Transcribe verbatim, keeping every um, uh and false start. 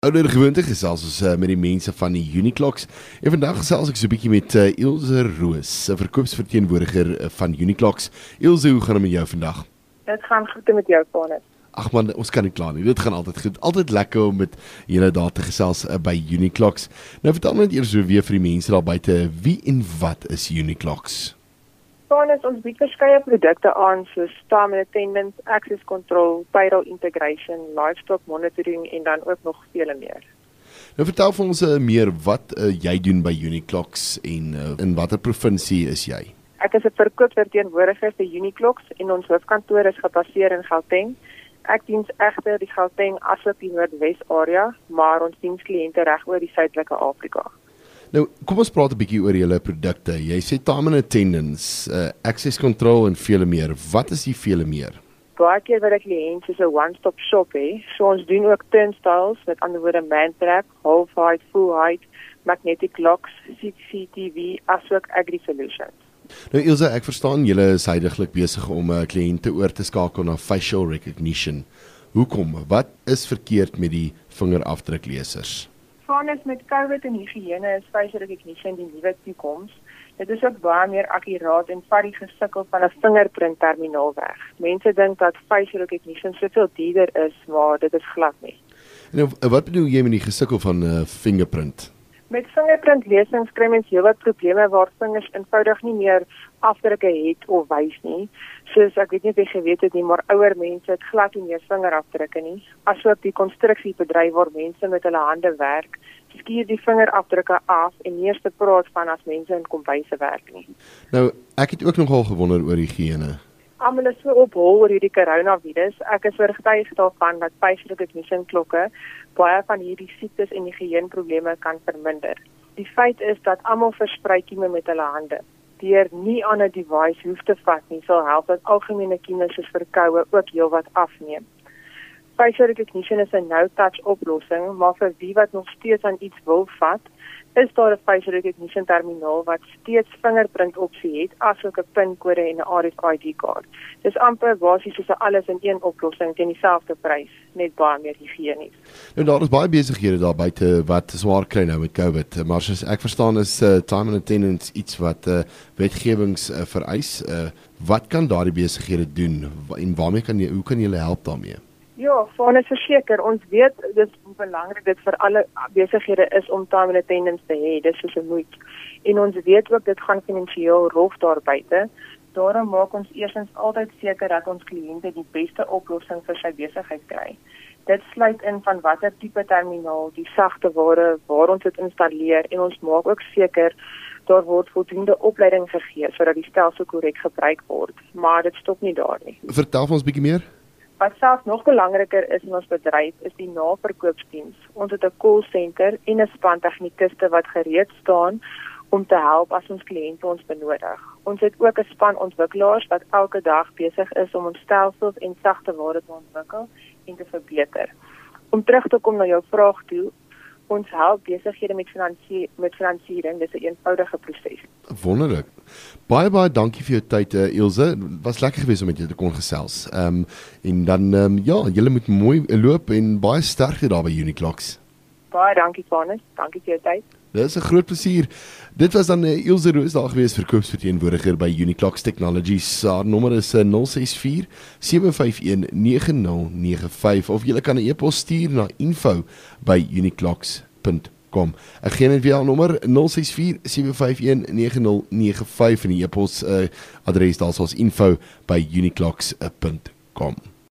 Ouder gewoonte gesels ons uh, met die mense van die Uniclocks. En vandag gesels ek so 'n bietjie met uh, Ilse Roos, 'n verkoopsverteenwoordiger van Uniclocks. Ilse, hoe gaan dit met jou vandag? Dit gaan goed met jou, Vanus. Ag man, ons kan nie kla nie. Dit gaan altyd goed. Altyd lekker om met julle daar te gesels uh, by Uniclocks. Nou vertel net eers so weer vir die mense daar buite, wie en wat is Uniclocks? Vanus, ons bied verskeie produkte aan soos time and attendance, access control, payroll integration, livestock monitoring en dan ook nog vele meer. Nou vertel vir ons uh, meer wat uh, jy doen by Uniclocks en uh, in watter provinsie is jy? Ek is 'n verkoopsverteenwoordiger vir Uniclocks en ons hoofkantoor is gebaseer in Gauteng. Ek dien egter die Gauteng asook die Noordwes area, maar ons dien kliënte reg oor die Suidelike Afrika. Nou, kom ons praat 'n bietjie oor julle produkte. Jy sê time and attendance, uh, access control en vele meer. Wat is die vele meer? Baie keer wat ek kliënte is 'n one-stop shop hê. So ons doen ook turnstiles, met ander woorde man trap, half height, full height, magnetic locks, C C T V, asook agri solutions. Nou Ilse, ek verstaan julle is heidaglik besig om 'n uh, kliënte oor te skakel na facial recognition. Hoekom? Wat is verkeerd met die vingerafdruklesers? Vanus met COVID en higiëne is facial recognition die nuwe toekoms. Dit is ook baie meer akkuraat en vat die gesukkel van 'n fingerprint terminaal weg. Mense dink dat facial recognition soveel duurder is, maar dit is glad nie. Nou, wat bedoel jy met die gesukkel van 'n uh, fingerprint? Met fingerprintlesings kry mens heelwat probleme waar vingers eenvoudig nie meer afdrukke het of wys nie. Soos ek weet nie of jy geweet het nie, maar ouer mense het glad nie meer vingerafdrukke nie. Asook die konstruksiebedryf waar mense met hulle hande werk, skuur die vingerafdrukke af en nie eers te praat van as mense in kombuise werk nie. Nou, ek het ook nogal gewonder oor higiëne. Almal is so op hol oor hierdie coronavirus. Ek is oortuig daarvan dat facial recognition klokke baie van hierdie siektes en higiëneprobleme kan verminder. Die feit is dat almal versprei kieme met hulle hande. Deur nie aan 'n device hoef te vat nie, sal help dat algemene kieme soos verkoue ook heelwat afneem. Facial recognition is 'n no-touch oplossing, maar vir wie wat nog steeds aan iets wil vat, is daar 'n facial recognition terminaal wat steeds fingerprint opsie het, asook 'n pinkode en 'n R F I D kaart. Dis amper basies soos 'n alles in een oplossing teen dieselfde prys, net baie meer higiënies. Nou daar is baie besighede daar buite wat swaar kry nou met COVID, maar soos ek verstaan is uh, time and attendance iets wat uh, wetgewings uh, vereis. Uh, wat kan daardie besighede doen en waarmee kan jy, hoe kan jy hulle help daarmee? Ja, Vanus verseker, ons weet dis hoe belangrik dit vir alle besighede is om time and attendance te hê, dis soos 'n moet. En ons weet ook dit gaan finansiëel rof daar buite. Daarom maak ons eerstens altyd seker dat ons kliënte die beste oplossing vir sy besigheid kry. Dit sluit in van watter tipe terminaal, die sagte ware waar ons dit installeer en ons maak ook seker daar word voldoende opleiding gegee sodat die stelsel korrek gebruik word. Maar dit stop nie daar nie. Vertel vir ons 'n bietjie meer. Wat selfs nog belangriker is in ons bedryf is die naverkoopsdiens. Ons het 'n call center en 'n span tegnikuste wat gereed staan om te help as ons kliënte ons benodig. Ons het ook 'n span ontwikkelaars wat elke dag besig is om ons stelsels en sagte ware te ontwikkel en te verbeter. Om terug te kom na jou vraag toe, ons help besighede met finansie met finansiering, dis 'n eenvoudige proses. Wonderlik. Baie baie dankie vir jou tyd, uh, Ilse. Was lekker geweest om met jou te kon gesels. Ehm um, en dan ehm um, ja, julle moet mooi loop en baie sterkte daar by Uniclocks. Baie dankie, Vanus. Dankie vir jou tyd. Dit is 'n groot plesier. Dit was dan uh, Ilse Roos daar geweest, verkoopsverteenwoordiger by Uniclocks Technologies. Haar nommer is uh, nul ses vier sewe vyf een nege nul nege vyf of jy kan 'n e-pos stuur na info by uniclocks punt com. Ek gee net weer haar nommer nul ses vier sewe vyf een nege nul nege vyf en die e-pos uh, adres daar is info by uniclocks punt com.